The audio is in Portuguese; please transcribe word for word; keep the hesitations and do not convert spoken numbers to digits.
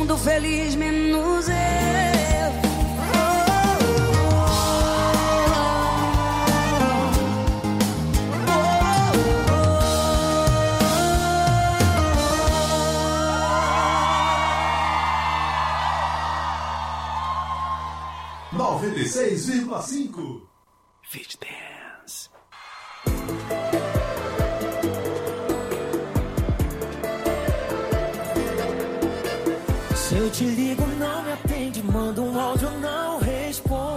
mundo feliz, menos eu. noventa e seis vírgula cinco Fit Dance. Se eu te ligo